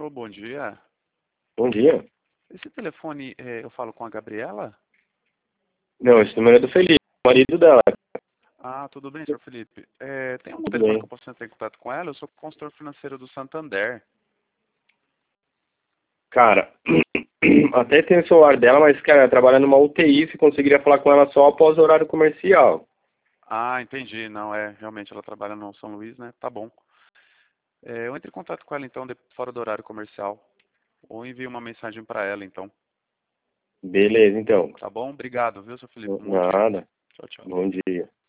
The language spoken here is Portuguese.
Alô, bom dia. Bom dia. Esse telefone, eu falo com a Gabriela? Não, esse número é do Felipe, marido dela. Ah, tudo bem, senhor Felipe. Tem algum Tudo telefone que bem. eu possa entrar em contato com ela? Eu sou consultor financeiro do Santander. Cara, até tem o celular dela, mas, cara, ela trabalha numa UTI, se conseguiria falar com ela só após o horário comercial. Ah, entendi. Não, realmente ela trabalha no São Luís, né? Tá bom. Eu entro em contato com ela, então, fora do horário comercial. Ou envio uma mensagem para ela, então. Beleza, então. Tá bom? Obrigado, viu, senhor Felipe? Um bom dia. Nada. Tchau, tchau. Bom dia.